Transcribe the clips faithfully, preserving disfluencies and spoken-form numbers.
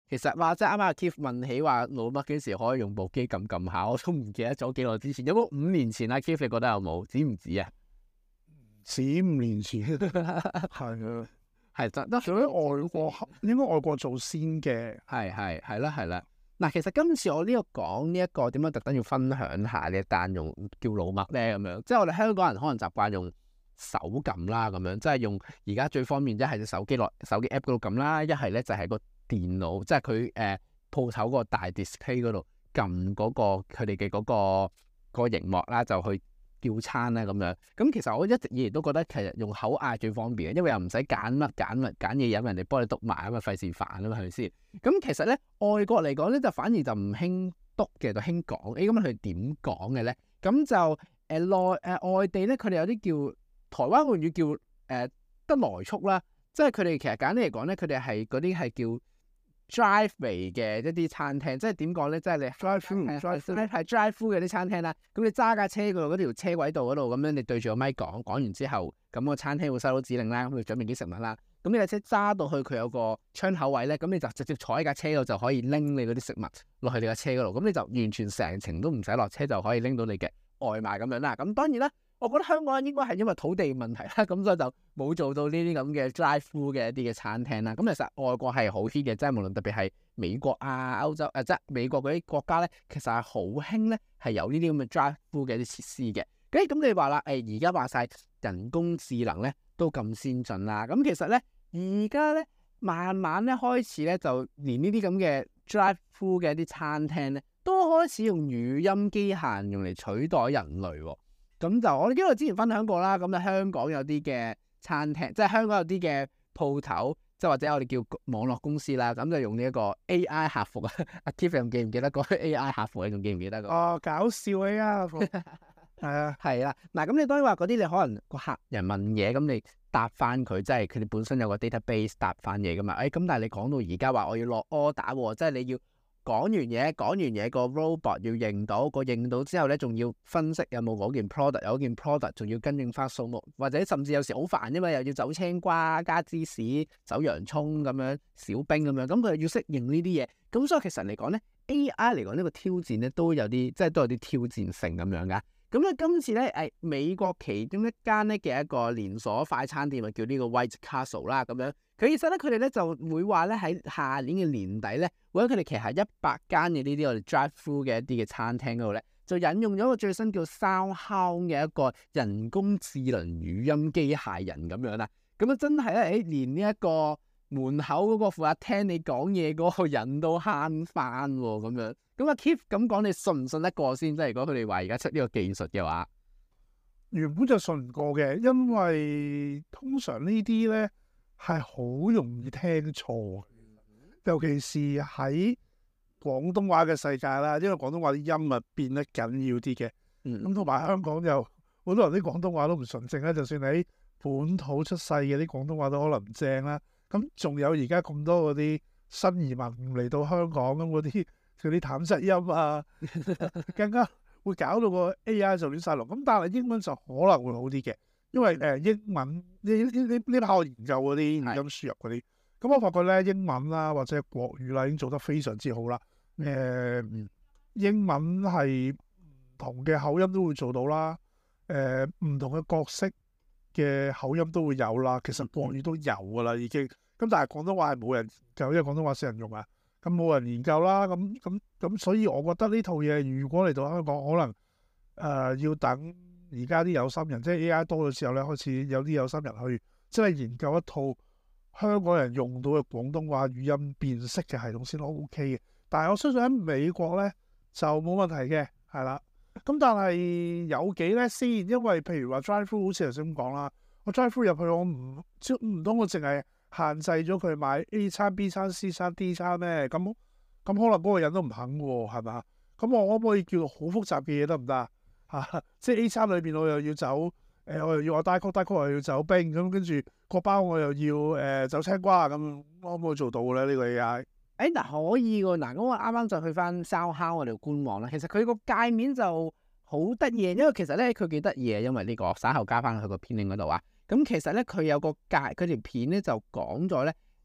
其實話即係啱啱阿 Keith 問起話老麥幾時可以用部機撳撳下，我都唔記得咗幾耐之前。有冇五年前啊 Keith 你覺得有冇？止唔止啊？ 止五年前係啊， 係得得。 做喺外國，應該外國做先嘅。 係係係啦係啦。嗱，其實今次我呢個講呢一個點樣特登要分享下呢一單用叫老麥咧咁樣，即係我哋香港人可能習慣用手撳啦咁樣，即係用而家最方便一係隻手機落手機 app 嗰度撳啦，一係咧就係個電腦，即係佢誒鋪頭個大 display 嗰度撳嗰個佢哋嘅嗰個個熒幕啦，就去叫餐啦咁樣。咁其實我一直以嚟都覺得其實用口嗌最方便嘅，因為又唔使揀乜揀乜揀嘢飲，人哋幫你篤埋啊嘛，費事煩啊嘛，係咪先？咁其實咧外國嚟講咧就反而就唔興篤嘅，就興講。誒咁佢點講嘅咧？咁就誒內誒外地咧，佢哋有啲叫台灣個語叫誒、呃、得來速啦，即係佢哋其實簡單嚟講咧，佢哋係嗰啲係叫 drive-way 嘅一啲餐廳，即係點講咧？即係你 drive through drive through 係 drive through 嘅啲餐廳啦。咁你揸架車嗰度嗰條車軌道嗰度咁樣，你對住個咪講，講完之後，咁個餐廳會收到指令啦，咁佢準備啲食物啦。咁你架車揸到去佢有個窗口位咧，咁你就直接坐喺架車度就可以拎你嗰啲食物落去你架車嗰度，咁你就完全成程都唔使落車就可以拎到你嘅外賣咁樣啦。咁當然啦，我覺得香港人應該係因為土地問題啦，咁所以就冇做到呢啲咁嘅 drive through 嘅一啲嘅餐廳啦。咁其實外國係好 hit 嘅，即係無論特別係美國啊、歐洲誒、啊，即係美國嗰啲國家咧，其實係好興咧，係有呢啲咁嘅 drive through 嘅一啲設施嘅。咁咁你話啦，誒而家話晒人工智能咧都咁先進啦，咁其實咧而家咧慢慢咧開始咧就連呢啲咁嘅 drive through 嘅一啲餐廳咧都開始用語音機械人用嚟取代人類喎。咁就我因為之前分享過啦，咁啊香港有啲嘅餐廳，即係香港有啲嘅鋪頭，即係或者我哋叫網絡公司啦，咁就用呢一個 A I 客服啊。阿 Keith 仲記唔記得嗰個 A I 客服？你仲記唔記得個？ 哦，搞笑啊！係啊， 係啦。嗱，咁你當然話嗰啲你可能個客人問嘢，咁你答翻佢，即係佢哋本身有個 database 答翻嘢噶嘛。誒、哎，咁但係你講到而家話我要落 order，即係你要講完嘢，講完嘢個 robot 要認到，個認到之後咧，仲要分析有冇嗰件 product，有件 product 仲要跟應翻數目，或者甚至有時好煩啫嘛，又要走青瓜、加芝士、走洋葱咁樣、小冰咁樣，咁佢又要適應呢啲嘢。咁所以其實嚟講咧 ，A I 嚟講呢個挑戰咧都有啲，即係都有啲挑戰性咁樣噶。咁咧今次咧誒美國其中一間咧嘅一個連鎖快餐店啊，叫呢個 White Castle 啦咁樣。佢其實咧佢哋咧就會話咧喺下年嘅年底咧，會喺佢哋旗下一百間嘅呢啲我哋 drive through 嘅一啲嘅餐廳嗰度咧，就引用咗個最新叫 SoundHound 嘅一個人工智能語音機械人咁樣啦。咁啊真係咧誒連呢一個門口嗰個負責聽你講嘢嗰個人都慳翻喎咁樣。咁啊 Keith 咁講，你信唔信得過先？即係如果佢哋話而家出呢個技術嘅話， 原本就信唔過嘅，因為通常呢啲咧係好容易聽錯，尤其是喺廣東話嘅世界啦，因為廣東話啲音啊變得緊要啲嘅。咁同埋香港又好多人啲廣東話都唔純正啦，就算喺本土出世嘅啲廣東話都可能唔正啦。咁仲有而家咁多嗰啲新移民嚟到香港咁嗰啲嗰啲淡質音啊，更加會搞到個 A I 就亂晒龍。咁但係英文就可能會好啲嘅，因為誒、呃、英文呢呢呢呢排我研究嗰啲語音輸入嗰啲，咁我發覺咧英文啦或者國語啦已經做得非常之好啦。誒、呃、英文係唔同嘅口音都會做到啦，誒、呃、唔同嘅角色嘅口音都會有啦。其實國語都有噶啦已經，咁但係廣東話係冇人研究，因為廣東話少人用啊。咁冇人研究啦，咁咁咁，所以我覺得呢套嘢如果嚟到香港，可能誒、呃、要等而家啲有心人，即係 A I 多咗之後咧，開始有啲有心人去即係研究一套香港人用到嘅廣東話語音辨識嘅系統先 O K 嘅。但係我相信喺美國咧就冇問題嘅，係啦。咁但係有幾咧先？因為譬如話 drive through 好似頭先咁講啦，我 drive through 入去我唔唔通我淨係限制咗佢買 A 餐、B 餐、C 餐、D 餐咩？咁咁可能嗰個人都唔肯喎，係嘛？咁我可唔可以叫好複雜嘅嘢得唔得啊？嚇！即係 A 餐裏邊我又要走，誒、呃、我又要我帶曲帶曲又要走冰，咁跟住個包我又要誒、呃、走青瓜咁，可唔可以做到咧？呢、呢個 A I？ 誒嗱、欸、可以喎，嗱咁我啱啱就去翻 SoundHound 我哋官網啦。其實佢個界面就好得意，因為其實咧佢幾得意嘅，因為呢、呢個稍後加翻去個片段嗰度啊。咁其實咧佢有個界，佢條片咧就講咗咧，誒、呃、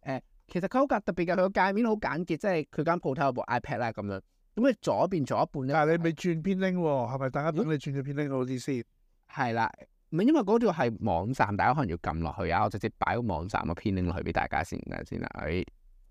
其實佢好特別嘅，佢個界面好簡潔，即係佢間鋪頭有部 iPad 啦咁樣。咁你左邊左一半咧， 但係你未轉編拎喎，係咪大家等你轉咗編拎好啲先？ 係啦，唔係因為嗰度係網站，大家可能要撳落去啊。我直接擺個網站個編拎落去俾大家先啦，先啦。誒，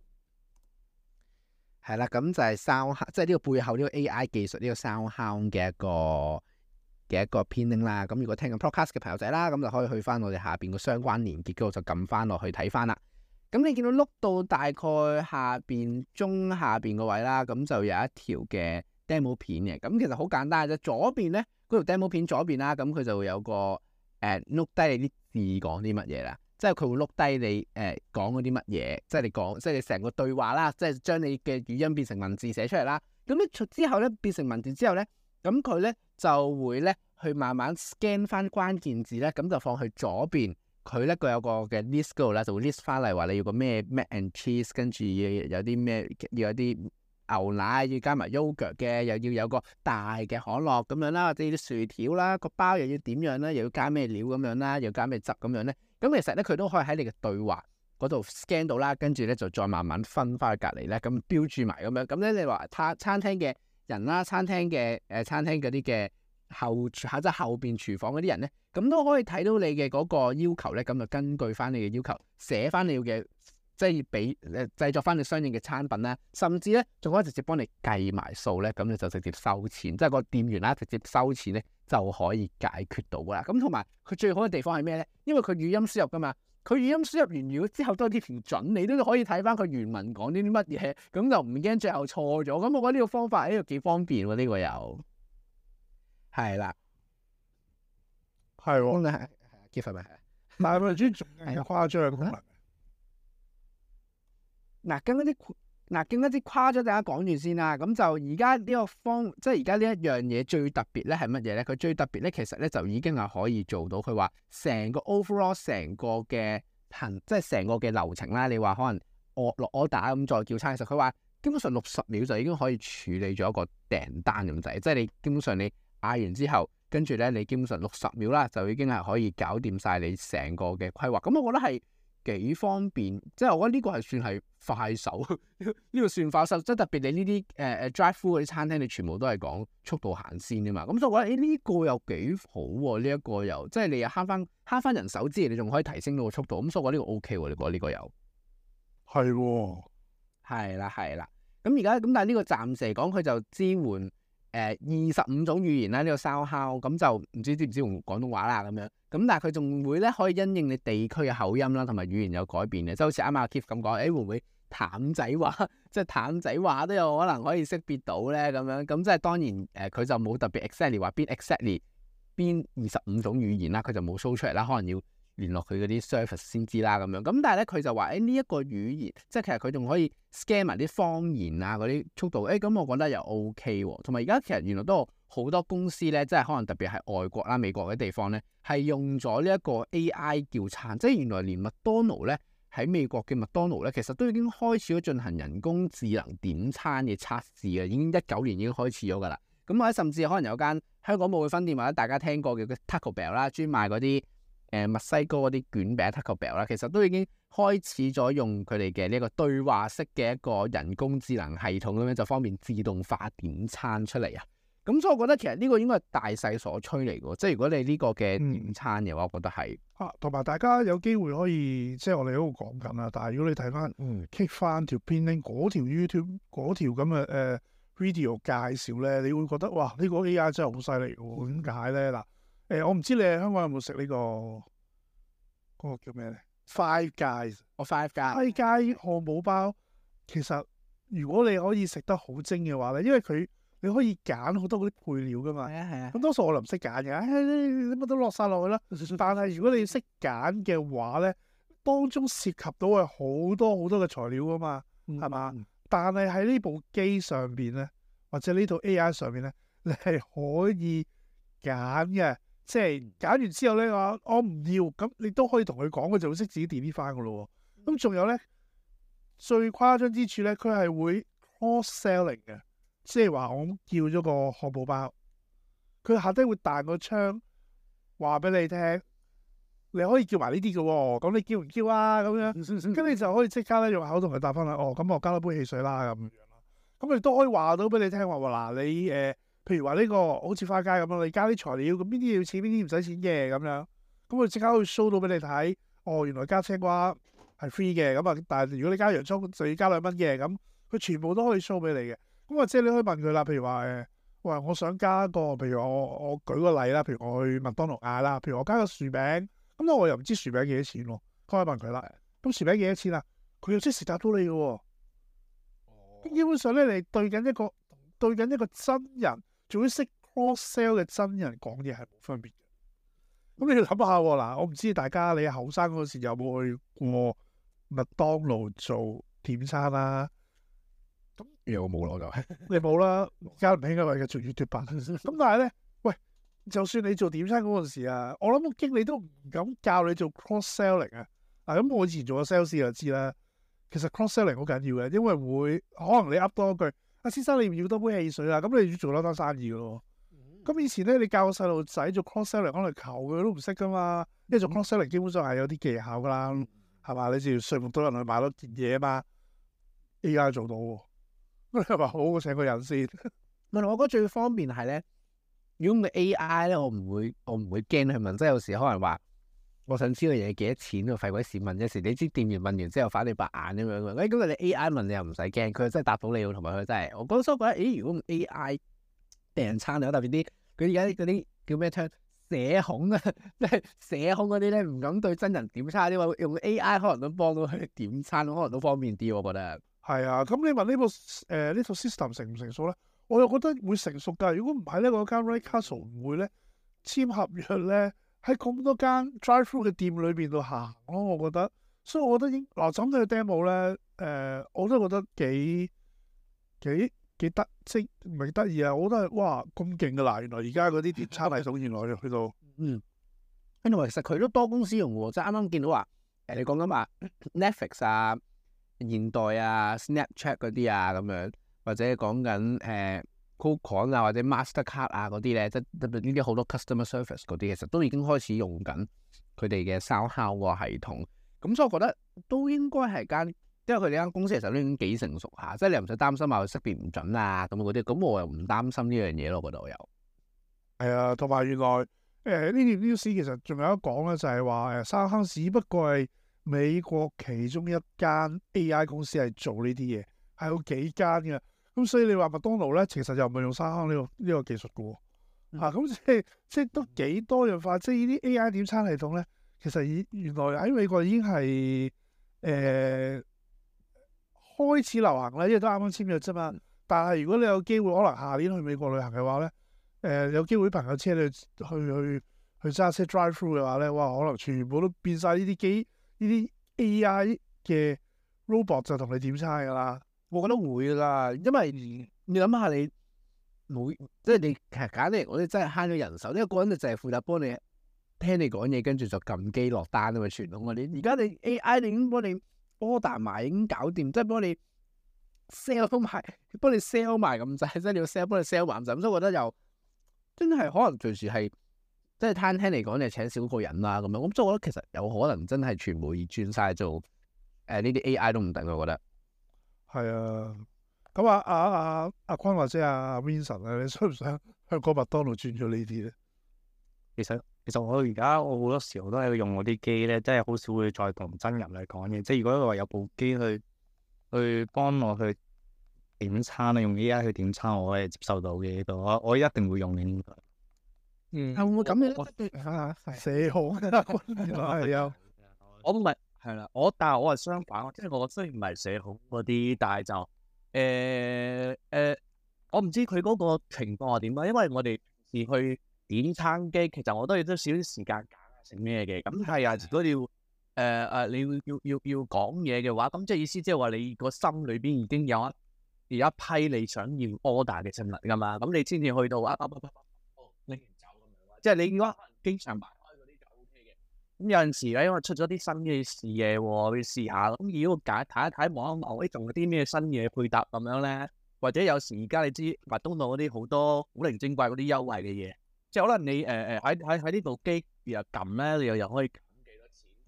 係啦，咁就係 SoundHound，即係呢個背後呢個 A I 技術呢個 SoundHound 嘅一個嘅一個編拎啦。咁如果聽緊 podcast 嘅朋友仔啦，咁就可以去翻我哋下邊個相關連結嗰度就撳翻落去睇翻啦。咁你見到碌到大概下邊中下邊個位啦，咁就有一條嘅 demo 片嘅。咁其實好簡單嘅啫，左邊咧嗰條 demo 片左邊啦，咁佢就會有個誒碌低你啲字講啲乜嘢啦，即係佢會碌低你誒講嗰啲乜嘢，即係你講即係你成個對話啦，即係將你嘅語音變成文字寫出嚟啦。咁咧之後咧變成文字之後咧，咁佢咧就會咧去慢慢 scan 翻關鍵字咧，咁就放去左邊。佢咧佢有個嘅 list 嗰度咧，就會 list 翻嚟話你要個咩 mac and cheese，跟住要有啲咩要有啲牛奶，要加埋 yogurt 嘅，又要有個大嘅可樂咁樣啦，或者啲薯條啦，個包又要點樣啦，又要加咩料咁樣啦，又要加咩汁咁樣咧。咁其實咧佢都可以喺你嘅對話嗰度 scan 到啦，跟住咧就再慢慢分翻去隔離咧，咁標注埋咁樣。咁咧你話餐餐廳嘅人啦，餐廳嘅誒、呃、餐廳嗰啲嘅。後即係後邊廚房嗰啲人咧，咁都可以睇到你嘅嗰個要求咧，咁就根據翻你嘅要求寫翻你要嘅，即係俾誒製作翻你相應嘅餐品啦，甚至咧仲可以直接幫你計埋數咧，咁你就直接收錢，即係個店員啦直接收錢咧就可以解決到噶啦。咁同埋佢最好嘅地方係咩咧？因為佢語音輸入噶嘛，佢語音輸入完如果之後多啲條準，你都可以睇翻佢原文講啲啲乜嘢，咁就唔驚最後錯咗。咁我覺得呢個方法呢個幾方便喎，呢個又。係啦， 係喎， 係係結婚咪係， 但係咪專仲係誇張嘅功能？ 嗱，跟一啲嗱，跟一啲誇張，大家講住先啦。咁就而家呢個方，即係而家呢一樣嘢最特別咧係乜嘢咧？佢最特別咧，其實咧就已經係可以做到。佢話成個 overall 成個嘅行，即係成個嘅流程啦。你話可能我落 order 咁再叫餐，其實佢話基本上六十秒就已經可以處理咗一個訂單咁滯，即係你基本上你。嗌完之後，跟住咧，你基本上六十秒啦，就已經係可以搞掂晒你成個嘅規劃。咁我覺得係幾方便，即係我覺得呢個係算係快手，呢個算快手。即係特別你呢啲誒誒 drive through 嗰啲餐廳，你全部都係講速度行先㗎嘛。咁所以我覺得誒呢個又幾好喎，呢一個又即係你又慳翻慳翻人手之餘，你仲可以提升到個速度。咁所以我覺得呢個 O K 喎，你覺得呢個又係喎， 係啦係啦。咁而家咁但係呢個暫時嚟講，佢就支援。誒二十五種語言啦，呢、這個 SoundHound 咁就唔知知唔知用廣東話啦咁樣，咁但係佢仲會咧可以因應你地區嘅口音啦，同埋語言有改變嘅，即係好似啱啱阿 Keith 咁講，誒、欸、會唔會譚仔話，即係譚仔話都有可能可以識別到咧咁樣，咁即係當然誒佢、呃、就冇特別 exactly 話邊 exactly 邊二十五種語言啦，佢就冇 show 出嚟啦，可能要聯絡佢嗰啲 service 先知啦咁樣，咁但係咧佢就話誒呢一個語言，即係其實佢仲可以 scan 埋啲方言啊嗰啲速度，誒、欸、咁我覺得又 OK 喎。同埋而家其實原來都有好多公司咧，即係可能特別係外國啦、美國嗰啲地方咧，係用咗呢一個 A I 叫餐，即係原來連麥當勞咧喺美國嘅麥當勞咧，其實都已經開始咗進行人工智能點餐嘅測試嘅，已經一九年已經開始咗㗎啦。咁或者甚至可能有間香港冇嘅分店，或者大家聽過嘅 Taco Bell 啦，專賣嗰啲。誒墨西哥嗰啲卷餅 Taco Bell 啦，其實都已經開始咗用佢哋嘅呢一個對話式嘅一個人工智能系統咁樣，就方便自動化點餐出嚟啊！咁所以我覺得其實呢個應該係大勢所趨嚟嘅，即係如果你呢個嘅點餐嘅話，我覺得係啊，同埋大家有機會可以即係我哋喺度講緊啦。但係如果你睇翻嗯 kick 翻條片咧，嗰條 YouTube 嗰條咁嘅誒 video 介紹咧，你會覺得哇呢個 A I 真係好犀利喎！點解咧嗱？誒、欸，我唔知你喺香港有冇食呢個嗰、嗰個叫咩咧 ？Five Guys， 我 Five Guys Five Guys 漢堡包，其實如果你可以食得好精嘅話咧，因為佢你可以揀好多嗰啲配料噶嘛。 係啊係啊。咁多數我就唔識揀嘅，唉，你乜都落晒落去啦。但係如果你識揀嘅話咧，當中涉及到係好多好多嘅材料噶嘛，係嘛、嗯？但係喺呢部機上邊咧，或者呢套 A I 上邊咧，你係可以揀嘅。即係揀完之後咧，我我唔要，咁你都可以同佢講，佢就會識自己 delete 翻噶咯。咁仲有咧，最誇張之處咧，佢係會 cross selling 嘅，即係話我叫咗個漢堡包，佢下低會彈個窗話俾你聽， 你可以叫埋呢啲嘅喎，咁你叫唔叫啊？咁樣，跟住就可以即刻咧用口同佢答翻啦。哦，咁我加多杯汽水啦，咁樣啦。咁你都可以話到俾你聽話喎，嗱你誒、呃，譬如話呢、呢個好似花街咁樣，你加啲材料，咁邊啲要錢，邊啲唔使錢嘅咁樣。咁佢即刻可以 show 到俾你睇。哦，原來加青瓜係 free 嘅，咁啊，但係如果你加洋葱就要加兩蚊嘅，咁佢全部都可以 show 俾你嘅。咁或者你可以問佢啦，譬如話誒，喂，我想加個，譬如我我舉個例啦，譬如我去麥當勞嗌啦，譬如我加個薯餅。咁我又唔知薯餅幾多錢喎，可以問佢啦。咁薯餅幾多錢啊？佢又即時答到你嘅喎。咁基本上咧，你對緊一個對緊一個真人，仲要識 cross sell 嘅真人講嘢係冇分別嘅。咁你要諗下喎，嗱，我唔知大家你後生嗰時有冇去過麥當勞做點餐啦？ 咁有冇咯就？ 你冇啦，而家唔興嘅，為嘅做 YouTube 版。咁但係咧，喂。就算你做點餐嗰陣時啊，我諗個經理都唔敢教你做 cross selling 啊。嗱，咁我以前做過 sales 就知啦。其實 cross selling 好緊要嘅，因為會可能你噏多一句，阿先生你唔要多杯汽水啊，咁你要做多單生意嘅咯。咁、嗯、以前咧，你教個細路仔做 cross selling，可能求佢都唔識噶嘛。因為做 cross selling 基本上係有啲技巧噶啦，係嘛、嗯？你就要說服到人去買多件嘢啊嘛。A I 做到喎，咁你係咪好過請個人先？ 問我覺得最方便係咧。如果唔係 A I 咧，我唔會，我唔會驚去問。即係有時可能話，我想知道嘢幾多錢，個廢鬼事問。有時你知店員問完之後反你白眼咁樣嘅。誒，咁你 A I 問你又唔使驚，佢真係答到你，同埋佢真係。我嗰時覺得，咦？如果用 A I 訂餐又特別啲，佢而家嗰啲叫咩 term？社恐啊，即係社恐嗰啲咧，唔敢對真人點餐啲話，用 A I 可能都幫到佢點餐，可能都方便啲。我覺得係啊。咁你問呢、呢個誒呢套 system 成唔成熟咧？我又覺得會成熟㗎。如果唔係咧，嗰間 White Castle 唔會咧簽合約咧喺咁多間 drive-thru 嘅店裏邊度行咯。我覺得，所以我覺得應嗱，咁嘅 demo 咧，誒、呃，我都覺得幾幾幾得，即係唔係得意啊？我覺得哇咁勁㗎啦！原來而家嗰啲點餐系統原來去到嗯，跟住其實佢都多公司用喎，即係啱啱見到話誒，你講緊話 Netflix 啊、現代啊、Snapchat 嗰啲啊咁樣。或者講緊誒 Coupon 啊，或者 Mastercard 啊嗰啲咧，即係特別呢啲好多 customer service 嗰啲，其實都已經開始用緊佢哋嘅 SoundHound 個系統。咁所以我覺得都應該係間，因為佢哋間公司其實都已經幾成熟下，即係你又唔使擔心話佢識別唔準啊咁嗰啲。咁我又唔擔心呢樣嘢咯，我覺得我有。 係啊，同埋原來誒呢條 news 其實仲有一講咧，就係話誒 SoundHound只不過係美國其中一間 A I 公司係做呢啲嘢，係有幾間嘅。咁所以你話麥當勞咧，其實又唔係用SoundHound呢個呢個技術嘅喎，嗯、啊咁即係即係都幾多樣化，即係呢啲 A I 點餐系統咧，其實已原來喺美國已經係誒、呃、開始流行啦，因為都啱啱簽約啫嘛。但係如果你有機會可能下年去美國旅行嘅話咧，誒、呃、有機會朋友車你去去去揸車 drive through 嘅話咧，哇可能全部都變晒呢啲機呢啲 A I 嘅 robot 就同你點餐㗎啦。 我覺得會啦，因為你諗下你每即係你其實簡直我哋真係慳咗人手，因為個人就淨係負責幫你聽你講嘢，跟住就撳機落單啊嘛，傳統嗰啲。而家你 A I 你已經幫你 order 埋，已經搞掂，即係幫你 sell 埋，幫你 sell 埋咁滯，即係你要 sell 幫你 sell 埋咁滯。所以我覺得又真係可能隨時係即係餐廳嚟講，你請少個人啦咁樣。咁所以我覺得其實有可能真係全部轉晒做誒呢啲 A I 都唔定，我覺得。 係啊，咁啊啊啊阿坤或者阿 Vincent 啊，你想唔想香港麥當勞轉咗呢啲咧？ 其實其實我而家我好多時候都係用我啲機咧，真係好少會再同真人嚟講嘢。即係如果話有部機去去幫我去點餐啊，用 A I 去點餐，我係接受到嘅。呢度我我一定會用呢個。 嗯， 會唔會咁樣我咧？啊， 社恐啊，原來係有。 我唔係係啦，我但係我係相反，即係我雖然唔係社恐嗰啲，但係就誒誒、呃呃，我唔知佢嗰個情況係點啊。因為我哋平時去點餐機，其實我都要都少啲時間揀下食咩嘅。咁係啊，如果你要誒誒、呃，你要要要要講嘢嘅話，咁即係意思即係話你個心裏邊已經有一有一批你想要 order 嘅食物噶嘛，咁你先至去到啊啊啊啊拎完走咁樣。即係你如果可能經常買開嗰啲就 O K 嘅。咁有陣時咧，因為出咗啲新嘅試嘢喎，去試下。咁如果揀睇一睇望一望，誒仲有啲咩新嘢配搭咁樣咧？或者有時而家你知麥當勞嗰啲好多古靈精怪嗰啲優惠嘅嘢，即係可能你誒誒喺喺喺呢部機又撳咧，你又又可以揀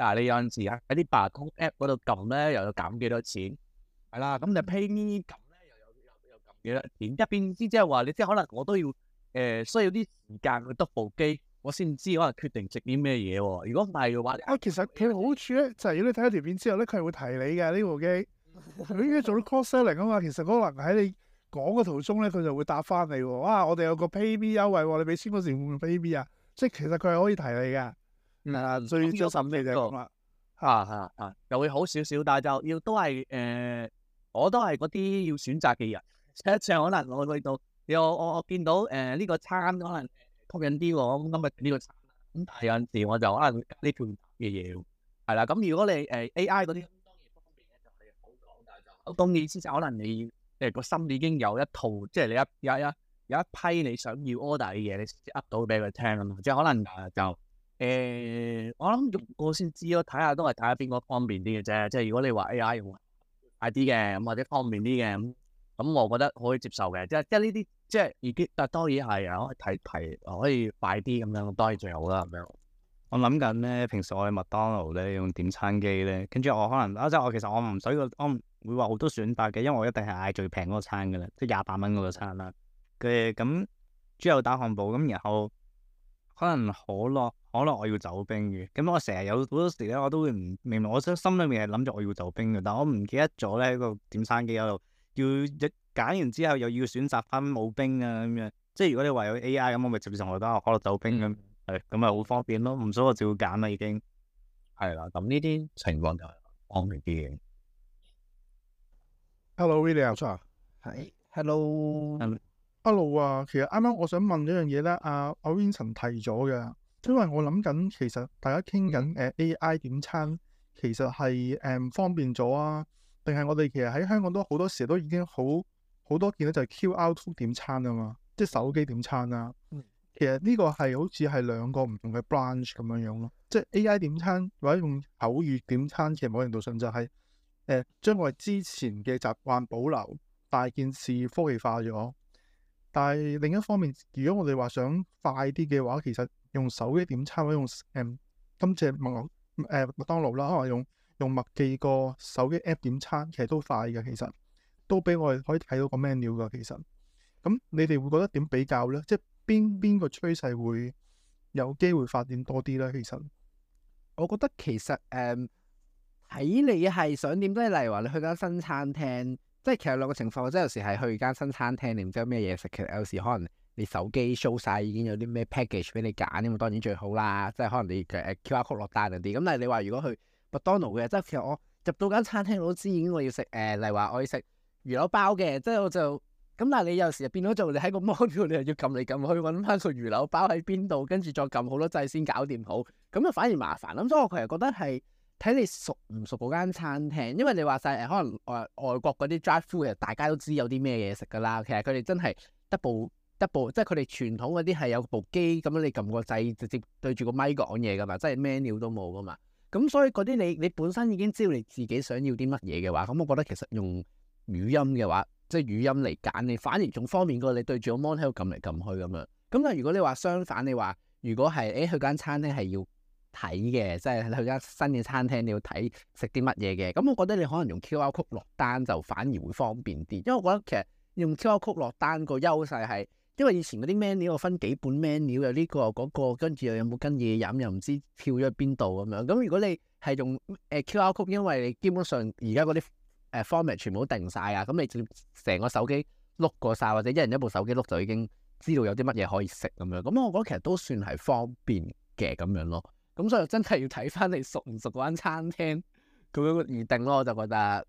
但係你有陣時喺啲八達通 app 嗰度撳咧，又要減幾多錢，係啦。咁你 PayMe 撳咧，又有又又撳幾多錢。一邊之即係話你即係可能我都要誒、呃、需要啲時間去篤部機，我先知可能決定食啲咩嘢喎。如果唔係嘅話， 啊，其實佢好處咧就係、是、如果你睇咗條片之後咧，佢係會提你嘅呢部機，佢已經做到 cross selling 啊嘛。其實可能喺你講嘅途中咧，佢就會答翻你喎。哇，我哋有個 PayMe 優惠喎，你俾千嗰時會唔會 PayMe 啊？即係其實佢係可以提你嘅。 嗯啊，最最心你就係咁啦。 啊係啊，又會好少少，但係就要都係誒、呃，我都係嗰啲要選擇嘅人。即係可能我去到，有我我見到誒呢、呃這個餐可能吸引啲喎，咁今日呢個餐，咁但係有陣時我就可能加呢條嘅嘢，係啦。咁如果你誒、呃、A I 嗰啲，當然方便嘅就係好講，但係就當然意思就可能你誒個心已經有一套，即係你一有一有一批你想要 order 嘅嘢，你先噏到俾佢聽啊嘛。即係可能誒就。誒、呃，我諗用過先知咯，睇下都係睇下邊個方便啲嘅啫。即係如果你話 A I 用快啲嘅，咁或者方便啲嘅，咁咁我覺得可以接受嘅。即係即係呢啲，即係已經，但當然係啊，可以睇睇，可以快啲咁樣，當然最好啦咁樣。 我諗緊咧，平時我去麥當勞咧用點餐機咧，跟住我可能啊，即係我其實我唔使個，我唔會話好多選擇嘅，因為我一定係嗌最平嗰個餐噶啦，即係廿八蚊嗰個餐啦。嘅咁豬油打漢堡咁，然後可能可樂。可能我要走冰嘅，咁我成日有好多時咧，我都會唔明明我心心裏面係諗住我要走冰嘅，但我唔記得咗咧，個點餐機嗰度要一揀完之後又要選擇翻冇冰啊咁樣。即係如果你話有 A I 咁，我咪直接同佢講可樂走冰咁，係咁咪好方便咯，唔需要我照揀啦已經。 係啦，咁呢啲情況就係方便啲嘅。 Hello，William， 係，Hello，Hello Hello 啊，其實啱啱我想問一樣嘢咧，阿阿 Vincent 提咗嘅。因為我諗緊，其實大家傾緊誒 A I 點餐，其實係誒、嗯、方便咗啊，定係我哋其實喺香港都好多時都已經好好多見到就係 Q R code 點餐啊嘛，即係手機點餐啊。 嗯、 其實呢個係好似係兩個唔同嘅 branch 咁樣樣咯。即係 A I 點餐或者用口語點餐，其實某程度上就係、是、誒、呃、將我哋之前嘅習慣保留，大件事科技化咗。但係另一方面，如果我哋話想快啲嘅話，其實用手機點餐或者用誒、嗯、今次麥誒麥當勞啦，可能用用麥記個手機 app 點餐，其實都快嘅，其實都俾我哋可以睇到個 menu 噶。其實咁你哋會覺得點比較咧？即係邊邊個趨勢會有機會發展多啲咧？其實我覺得其實誒睇、嗯、你係想點，即係例如話你去間新餐廳。即係其實兩個情況，即係有時係去間新餐廳，你唔知有咩嘢食。其實有時可能你手機 show 晒已經有啲咩 package 俾你揀，咁當然最好啦。即係可能你嘅 Q R code 落單嗰啲。咁但係你話如果去麥當勞嘅，即係其實我入到間餐廳我都知已經我要食誒、呃，例如話我要食魚柳包嘅，即係我就咁。但係你有時變咗做你喺個 mon 度，你又要撳嚟撳去揾翻個魚柳包喺邊度，跟住再撳好多掣先搞掂好，咁就反而麻煩。咁所以我其實覺得係。睇你熟唔熟嗰間餐廳，因為你話晒誒，可能外外國嗰啲 drive through 其實大家都知有啲咩嘢食噶啦。其實佢哋真係得部得部，即係佢哋傳統嗰啲係有部機咁樣，你撳個掣直接對住個咪講嘢噶嘛，即係 menu 都冇噶嘛。咁所以嗰啲你你本身已經知道你自己想要啲乜嘢嘅話，咁我覺得其實用語音嘅話，即係語音嚟揀你，反而仲方便過你對住個 mon 喺度撳嚟撳去咁樣。咁但係如果你話相反，你話如果係誒去間餐廳係要睇嘅，即係去間新嘅餐廳你要睇食啲乜嘢嘅，咁我覺得你可能用 Q R code 落單就反而會方便啲，因為我覺得其實用 Q R code 落單個優勢係，因為以前嗰啲 menu 我分幾本 menu，有呢個嗰個，跟住又有冇跟嘢飲，又唔知跳咗去邊度咁樣。咁如果你係用誒 Q R code，因為你基本上而家嗰啲誒 format 全部都定晒啊，咁你直接成個手機碌過晒，或者一人一部手機碌就已經知道有啲乜嘢可以食咁樣。咁我覺得其實都算係方便嘅咁樣咯。咁所以真係要睇翻你熟唔熟嗰間餐廳咁樣而定咯，我就覺得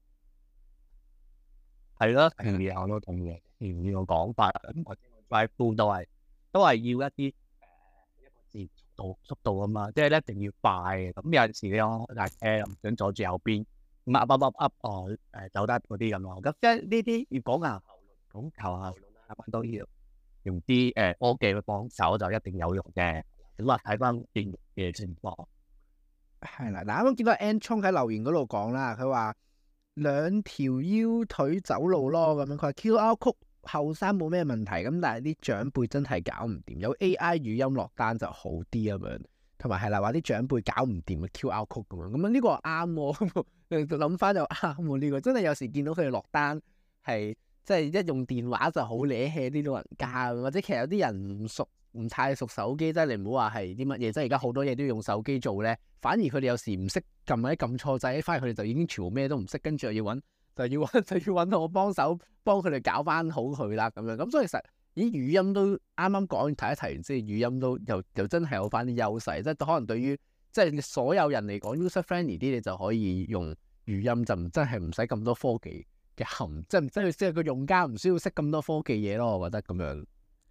係咯，同意我都同意，同意個講法。咁我知我 drive through 都係都係要一啲誒一個字速度速度啊嘛，即係一定要快嘅。咁有陣時你有架車又唔想阻住右邊，咁啊噏噏噏哦誒走得嗰啲咁咯。咁即係呢啲要講下效率，講求效率啦，都要用啲誒科技去幫手就一定有用嘅。咁啊，睇翻電嘅情況係啦。嗱，啱啱見到 An 聰喺留言嗰度講啦，佢話兩條腰腿走路咯咁樣。佢話 Q R code 後生冇咩問題，咁但係啲長輩真係搞唔掂，有 A I 語音落單就好啲咁樣。 同埋係啦，話啲長輩搞唔掂嘅 Q R code 咁樣，咁啊呢個啱喎，諗翻就啱喎呢個，真係有時見到佢哋落單係即係一用電話就好惹氣啲老人家，或者其實有啲人唔熟唔太熟手機，即係你唔好話係啲乜嘢，即係而家好多嘢都要用手機做咧，反而佢哋有時唔識撳或者撳錯掣，反而佢哋就已經全部咩都唔識，跟住又要揾就要揾就要揾我幫手幫佢哋搞翻好佢啦咁樣，咁所以其實。咦，語音都啱啱講完提一提完，即係語音都又又真係有翻啲優勢，即係可能對於即係所有人嚟講 user friendly 啲，你就可以用語音，就唔真係唔使咁多科技嘅含，即係即係即係個用家唔需要識咁多科技嘢咯。我覺得咁樣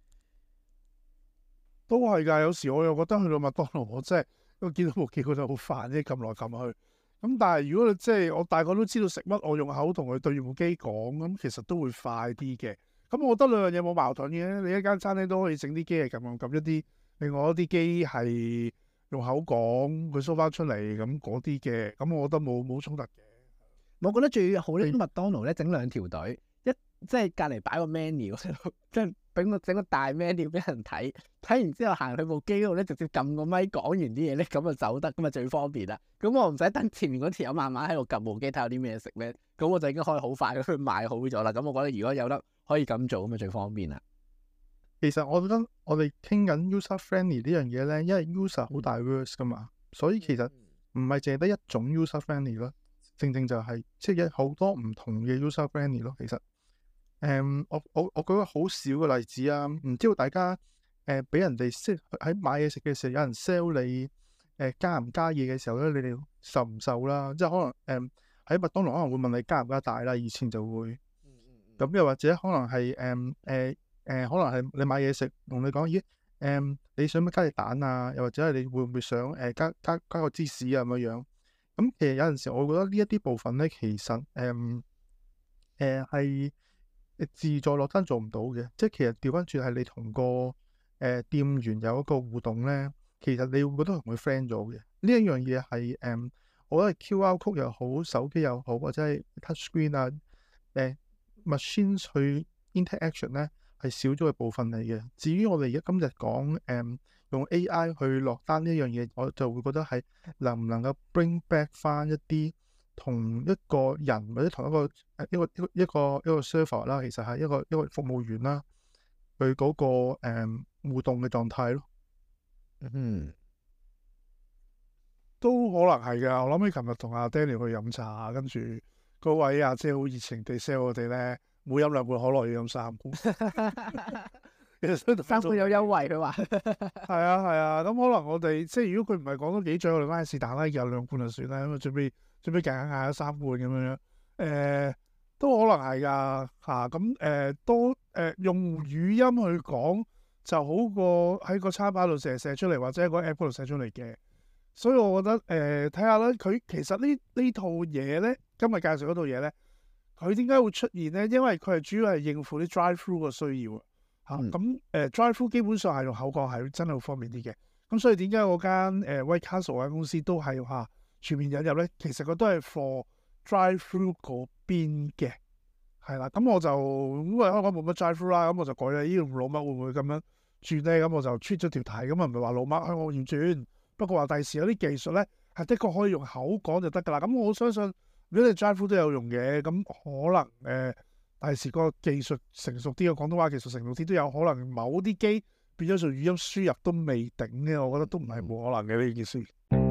都係㗎。有時我又覺得去到麥當勞，我真係我見到部機佢就好煩，即係撳來撳去。咁但係如果你即係我大概都知道食乜，我用口同佢對住部機講，咁其實都會快啲嘅。咁我覺得兩樣嘢冇矛盾嘅，你一間餐廳都可以整啲機係撳撳一啲，另外一啲機係用口講佢 show 翻出嚟咁嗰啲嘅，咁我覺得冇冇衝突嘅。 我覺得最好咧，麥當勞咧整兩條隊，一即係隔離擺個 menu，即係整個整個大 menu 俾人睇，睇完之後行去部機嗰度咧，直接撳個咪講完啲嘢咧，咁就走得，咁啊最方便啦。咁我唔使等前面嗰條友慢慢喺度撳部機睇有啲咩食咧，咁我就已經可以好快咁去買好咗啦。咁我覺得如果有得可以咁做咁啊最方便啦。 其實我覺得我哋傾緊 user friendly 呢樣嘢咧，因為 user 好大 diverse 噶嘛，所以其實唔係淨係得一種 user friendly 咯，正正就係即係好多唔同嘅 user friendly 咯。其實誒、嗯，我我我舉個好少嘅例子啊，唔知道大家誒俾、呃、人哋即係喺買嘢食嘅時候，有人 sell 你誒、呃、加唔加嘢嘅時候咧，你哋受唔受啦？即係可能誒喺麥當勞可能會問你加唔加大啦，以前就會。咁又或者可能係誒誒誒，可能係你買嘢食，同你講，咦誒、嗯，你想唔想加隻蛋啊？又或者係你會唔會想誒、呃、加加加個芝士啊咁樣樣？咁其實有陣時，我覺得呢一啲部分咧，其實誒誒係自助落單做唔到嘅。即係其實調翻轉係你同個誒、呃、店員有一個互動咧，其實你會覺得同佢 friend 咗嘅。呢一樣嘢係誒，我覺得 Q R code 又好，手機又好，或者係 touch screen 啊誒。呃 machine 去 interaction 咧係少咗嘅部分嚟嘅。至於我哋而家今日講誒用 A I 去落單呢一樣嘢，我就會覺得係能唔能夠 bring back 翻一啲同一個人或者同一個誒一個一個一個一個 server 啦，其實係一個一個服務員啦，佢嗰、那個誒、嗯、互動嘅狀態咯。 嗯， 都可能係㗎。我諗起琴日同阿 Daniel 去飲茶，跟住。嗰位阿姐好熱情地 sell 我哋咧，每飲兩杯可樂要飲三罐。其實三罐有優惠，佢話。 係啊係啊，咁、嗯、可能我哋即係如果佢唔係講多幾嘴，我哋翻去是但啦，有兩罐就算啦。咁啊，準備準備夾硬嗌咗三罐咁樣樣。誒、呃，都可能係㗎嚇。咁、啊、誒、呃、多誒、呃、用語音去講就好過喺個餐牌度射射出嚟，或者喺個 app 度寫出嚟嘅。所以我覺得誒睇下啦，佢、呃、其實呢呢套嘢咧，今日介紹嗰套嘢咧，佢點解會出現咧？因為佢係主要係應付啲 drive through 嘅需要啊。嚇咁誒 drive through 基本上係用口講係真係好方便啲嘅。咁所以點解嗰間誒 White Castle 間公司都係嚇全面引入咧？其實佢都係 for drive through 嗰邊嘅，係啦。咁我就因為香港冇乜 drive through 啦，咁我就改咗呢個老麥會唔會咁樣轉咧？咁我就出咗條題，咁啊唔係話老麥香港要轉。不過話第時有啲技術咧，係的確可以用口講就得㗎啦。咁我相信，如果你 drive through 都有用嘅，咁可能誒第時個技術成熟啲嘅廣東話技術成熟啲，都有可能某啲機變咗做語音輸入都未頂嘅。我覺得都唔係冇可能嘅呢件事。